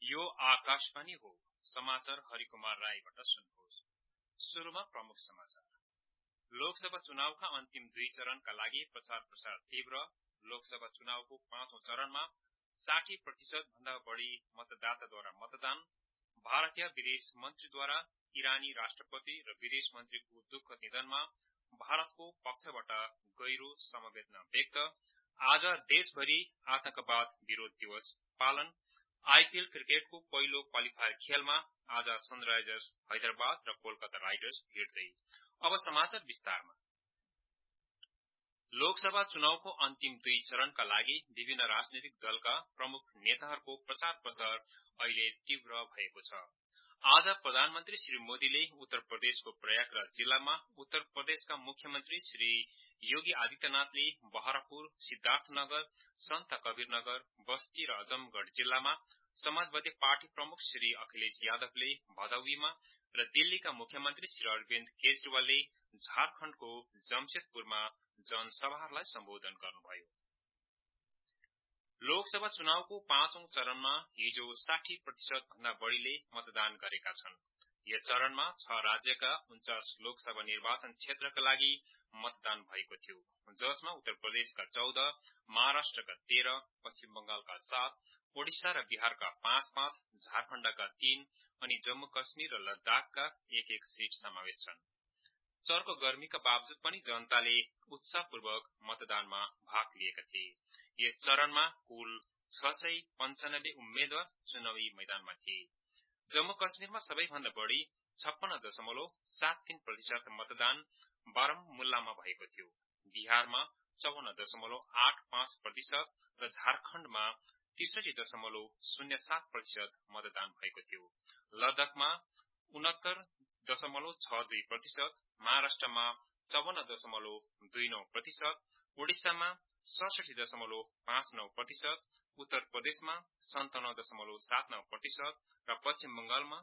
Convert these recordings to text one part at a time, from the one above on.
यो आकाशवाणी हो। समाचार हरिकुमार राईबाट सुन्नुहोस्। सुरुमा प्रमुख समाचार। लोकसभा चुनावका अन्तिम 2 चरणका लागि प्रचार तीव्र। लोकसभा चुनावको 5औं चरणमा 60% भन्दा बढ़ी मतदाताद्वारा मतदान। भारतीय विदेश मन्त्रीद्वारा इरानी राष्ट्रपति र विदेश मन्त्रीको दुःखद निधनमा भारतको पक्षबाट गहिरो समवेदना व्यक्त। आज देशभरि आतंकवाद विरोध दिवस पालन। आईपीएल क्रिकेटको पहिलो क्वालिफायर खेलमा आज सनराइजर्स हैदराबाद र कोलकाता राइडर्स भिड्दै। अब समाचार विस्तारमा। लोकसभा चुनावको अन्तिम 2 चरणका लागि विभिन्न राजनीतिक दलका प्रमुख नेताहरूको प्रचार अहिले तीव्र भएको छ। आज प्रधानमन्त्री श्री मोदीले उत्तर प्रदेशको प्रयागराज जिल्लामा, उत्तर प्रदेशका मुख्यमन्त्री श्री योगी आदित्यनाथले बहरापुर, सिद्धार्थनगर, सन्त कबीरनगर, बस्ती र अजमगढ़ जिल्लामा, समाजवादी पार्टी प्रमुख श्री अखिलेश यादवले भदौहीमा र दिल्लीका मुख्यमन्त्री श्री अरविन्द केजरीवालले झारखण्डको जमशेदपुरमा जनसभाहरूलाई सम्बोधन गर्नुभयो। लोकसभा चुनावको 5औं चरणमा हिजो 60% भन्दा बढ़ीले मतदान गरेका छन्। यस चरणमा 6 राज्यका 49 लोकसभा निर्वाचन क्षेत्रका लागि मतदान भएको थियो, जसमा उत्तर प्रदेशका 14, महाराष्ट्रका 13, पश्चिम बंगालका 7, ओडिसा र बिहारका 5-5, झारखण्डका 3 अनि जम्मू कश्मीर र लद्दाखका 1-1 सीट समावेश छन्। चर्को गर्मीका बावजुद पनि जनताले उत्साहपूर्वक मतदानमा भाग लिएका थिए। यस चरणमा कुल 695 उम्मेद्वार चुनावी मैदानमा थिए। जम्मू कश्मीरमा सबैभन्दा बढ़ी 56.73% मतदान बारामुल्लामा भएको थियो। बिहारमा 54.85% र झारखण्डमा 63.07% मतदान भएको थियो। लद्दाखमा 69.62%, महाराष्ट्रमा 54.29%, ओडिसामा 66.59%, उत्तर प्रदेशमा 57.79% र पश्चिम बंगालमा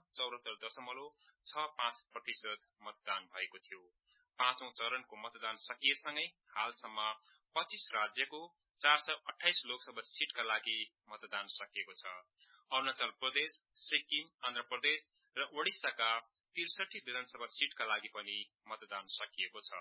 74.65% मतदान भएको थियो। 5औं चरणको मतदान सकिएसँगै हालसम्म 25 राज्यको 428 लोकसभा सीटका लागि मतदान सकिएको छ। अरुणाचल प्रदेश, सिक्किम, आन्ध्र प्रदेश र ओडिसाका 63 विधानसभा सीटका लागि पनि मतदान सकिएको छ।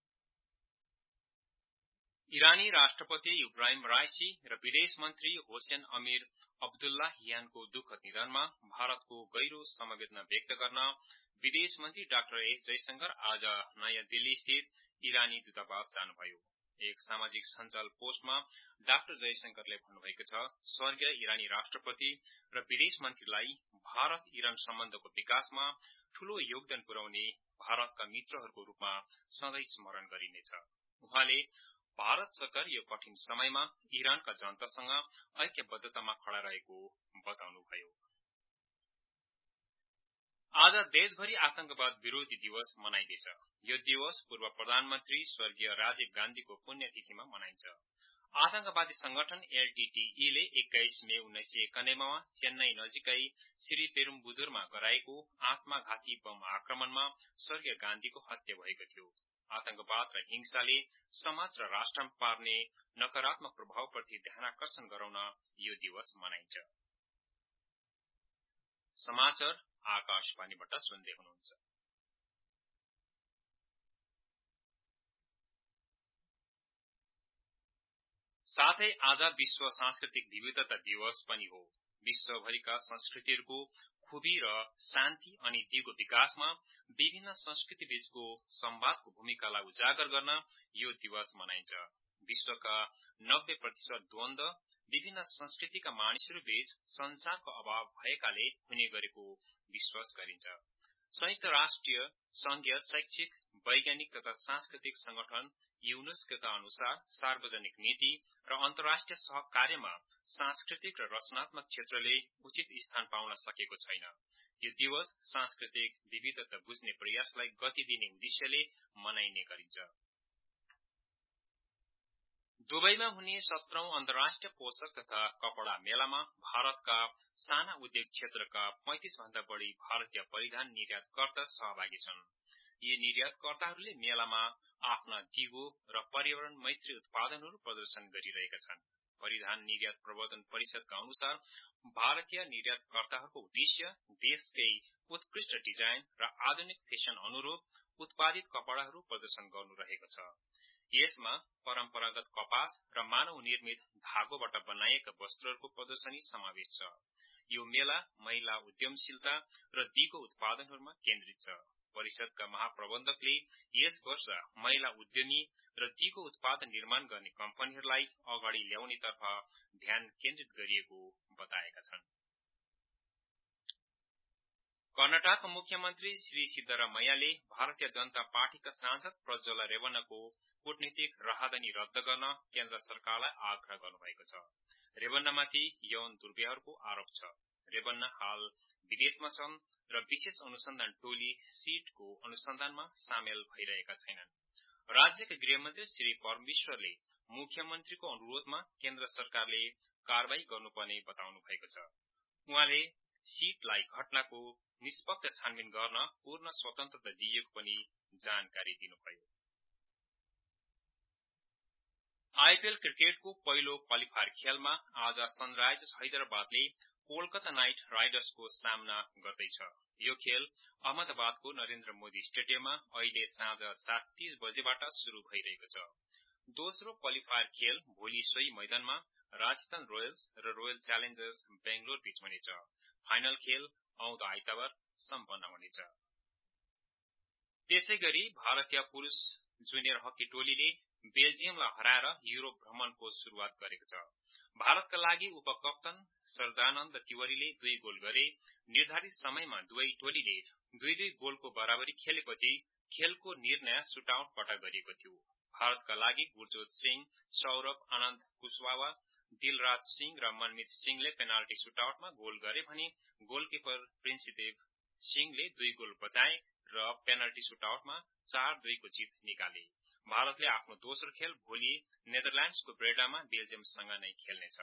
इरानी राष्ट्रपति इब्राहिम राइसी र विदेश मन्त्री होसेन अमीर अब्दुल्लाहियानको दुःखद निधनमा भारतको गहिरो समवेदना व्यक्त गर्न विदेश मन्त्री डाक्टर एस जयशंकर आज नयाँ दिल्ली स्थित इरानी दूतावास जानुभयो। एक सामाजिक सञ्जाल पोस्टमा डाक्टर जयशंकरले भन्नुभएको छ, स्वर्गीय इरानी राष्ट्रपति र विदेश मन्त्रीलाई भारत इरान सम्बन्धको विकासमा ठूलो योगदान पुर्याउने भारतका मित्रहरूको रूपमा सधैं स्मरण गरिनेछ। उहाँले भारतसँग यो कठिन समयमा इरानका जनतासँग ऐक्यबद्धतामा खड़ा रहेको बताउनुभयो। आज देशभरि आतंकवाद विरोधी दिवस मनाइँदैछ। यो दिवस पूर्व प्रधानमन्त्री स्वर्गीय राजीव गान्धीको पुण्यतिथिमा मनाइन्छ। आतंकवादी संगठन एलटीटीईले 21 मे 1991 मा चेन्नई नजिकै श्रीपेरुम्बुदुरमा गराएको आत्मघाती बम आक्रमणमा स्वर्गीय गान्धीको हत्या भएको थियो। आतंकवाद र हिंसाले समाज र राष्ट्रमा पार्ने नकारात्मक प्रभावप्रति ध्यानाकर्षण गराउन यो दिवस मनाइन्छ। समाचार आकाशवाणीबाट सुन्दै हुनुहुन्छ। साथै आज विश्व सांस्कृतिक विविधता दिवस पनि हो। विश्वभरिका संस्कृतिहरूको खुबी र शान्ति अनि दिगो विकासमा विभिन्न संस्कृति बीचको संवादको भूमिकालाई उजागर गर्न यो दिवस मनाइन्छ। विश्वका 90% द्वन्द्व विभिन्न संस्कृतिका मानिसहरू बीच संचारको अभाव भएकाले हुने गरेको विश्वास गरिन्छ। संयुक्त राष्ट्रिय संघीय शैक्षिक, वैज्ञानिक तथा सांस्कृतिक संगठन यूनेस्कोका अनुसार सार्वजनिक नीति र अन्तर्राष्ट्रिय सहकार्यमा सांस्कृतिक र रचनात्मक क्षेत्रले उचित स्थान पाउन सकेको छैन। यो दिवस सांस्कृतिक विविधता बुझ्ने प्रयासलाई गति दिने उद्देश्यले मनाइने गरिन्छ। दुबईमा हुने 17औं अन्तर्राष्ट्रिय पोषक तथा कपड़ा मेलामा भारतका साना उद्योग क्षेत्रका 35 भन्दा बढ़ी भारतीय परिधान निर्यातकर्ता सहभागी छन्। यी निर्यातकर्ताहरूले मेलामा आफ्ना दिगो र पर्यावरण मैत्री उत्पादनहरू प्रदर्शन गरिरहेका छन्। परिधान निर्यात प्रवर्धन परिषदका अनुसार भारतीय निर्यातकर्ताहरूको उद्देश्य देशकै उत्कृष्ट डिजाइन र आधुनिक फेसन अनुरूप उत्पादित कपडाहरू प्रदर्शन गर्नु रहेको छ। यसमा परम्परागत कपास र मानव निर्मित धागोबाट बनाइएका वस्त्रहरूको प्रदर्शनी समावेश छ। यो मेला महिला उद्यमशीलता र दिगो उत्पादनहरूमा केन्द्रित छ। परिषदका महाप्रबन्धकले यस वर्ष महिला उद्यमी र दिगो उत्पादन निर्माण गर्ने कम्पनीहरूलाई अगाडि ल्याउनेतर्फ ध्यान केन्द्रित गरिएको बताएका छन्। कर्नाटकका मुख्यमन्त्री श्री सिद्धरामैयाले भारतीय जनता पार्टीका सांसद प्रज्वला रेवन्नाको कूटनीतिक राहदानी रद्द गर्न केन्द्र सरकारलाई आग्रह गर्नुभएको छ। रेवन्नामाथि यौन दुर्व्यवहारको आरोप छ। रेवन्ना हाल विदेशमा छन् र विशेष अनुसन्धान टोली सीटको अनुसन्धानमा सामेल भइरहेका छैनन्। राज्यका गृहमन्त्री श्री परमेश्वरले मुख्यमन्त्रीको अनुरोधमा केन्द्र सरकारले कारबाही गर्नुपर्ने बताउनु भएको छ। उहाँले सीटलाई घटनाको निष्पक्ष छानबिन गर्न पूर्ण स्वतन्त्रता दिएको पनि जानकारी दिनुभयो। आईपीएल क्रिकेटको पहिलो क्वालिफायर खेलमा आज सनराइजर्स हैदराबादले कोलकाता नाइट राइडर्सको सामना गर्दैछ। यो खेल अहमदाबादको नरेन्द्र मोदी स्टेडियममा अहिले साँझ 7:30 बजेबाट शुरू भइरहेको छ। दोस्रो क्वालिफायर खेल भोलि सोही मैदानमा राजस्थान रोयल्स र रोयल च्यालेन्जर्स बेंगलोर बीच हुनेछ। फाइनल खेल आउँदो आइतबार सम्पन्न हुनेछ। त्यसैगरी भारतीय पुरुष जुनियर हकी टोलीले बेल्जियमलाई हराएर युरोप भ्रमणको शुरूआत गरेको छ। भारतका लागि उपकप्तान सरदानन्द तिवारीले 2 गोल गरे। निर्धारित समयमा दुवै टोलीले 2-2 गोलको बराबरी खेलेपछि खेलको निर्णय सुटआउटबाट गरिएको थियो। भारतका लागि गुरजोत सिंह, सौरभ आनन्द कुशवाहा, दिलराज सिंह र मनमित सिंहले पेनाल्टी सुटआउटमा गोल गरे भने गोलकिपर प्रिन्सदेव सिंहले 2 गोल बचाए र पेनाल्टी सुटआउटमा 4-2 को जित निकाले। भारतले आफ्नो दोस्रो खेल भोलि नेदरल्याण्ड्सको ब्रेडामा बेल्जियमसँग नै खेल्नेछ।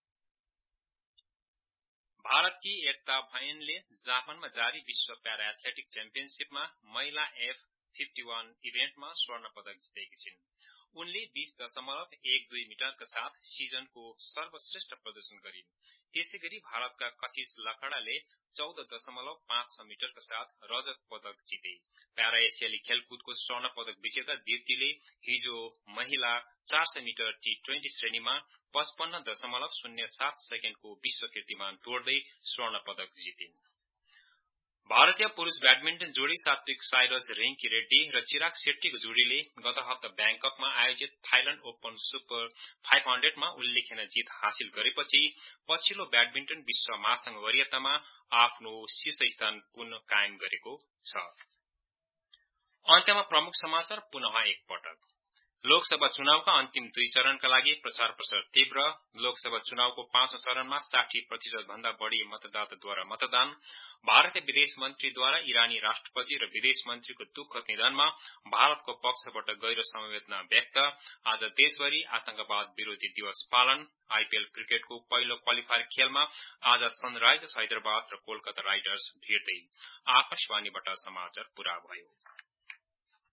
भारतकी एकता भयनले जापानमा जारी विश्व प्यारा एथलेटिक च्याम्पियनशीपमा महिला F51 इभेन्टमा स्वर्ण पदक जितेकी छिन्। उनले 20.12 मिटरका साथ सिजनको सर्वश्रेष्ठ प्रदर्शन गरिन्। त्यसैगरी भारतका कशिश लखडाले 14.56 मिटरका साथ रजत पदक जिते। प्यारा एसियाली खेलकुदको स्वर्ण पदक विजेता दीप्तिले हिजो महिला 400 मिटर T20 श्रेणीमा 55.07 सेकेन्डको विश्व कीर्तिमान तोड्दै स्वर्ण पदक जितिन्। भारतीय पुरुष ब्याडमिन्टन जोडी सात्विक साइराज रेङ्की रेड्डी र चिराग शेट्टीको जोडीले गत हप्ता ब्याङककमा आयोजित थाइल्याण्ड ओपन सुपर 500 मा उल्लेखनीय जित हासिल गरेपछि पछिल्लो ब्याडमिन्टन विश्व महासंघ वरियतामा आफ्नो शीर्ष स्थान पुनः कायम गरेको छ। अन्त्यमा प्रमुख समाचार पुनः एकपटक। लोकसभा चुनावका अन्तिम 2 चरणका लागि प्रचार प्रसार तीव्र। लोकसभा चुनावको 5औं चरणमा 60% भन्दा बढ़ी मतदाताद्वारा मतदान। भारतीय विदेश मन्त्रीद्वारा इरानी राष्ट्रपति र विदेश मन्त्रीको दुःखद निधनमा भारतको पक्षबाट गहिरो समवेदना व्यक्त। आज देशभरि आतंकवाद विरोधी दिवस पालन। आईपीएल क्रिकेटको पहिलो क्वालिफायर खेलमा आज सनराइजर्स हैदराबाद र कोलकाता राइडर्स भिड्दै। आकाशवाणीबाट समाचार पूरा भयो।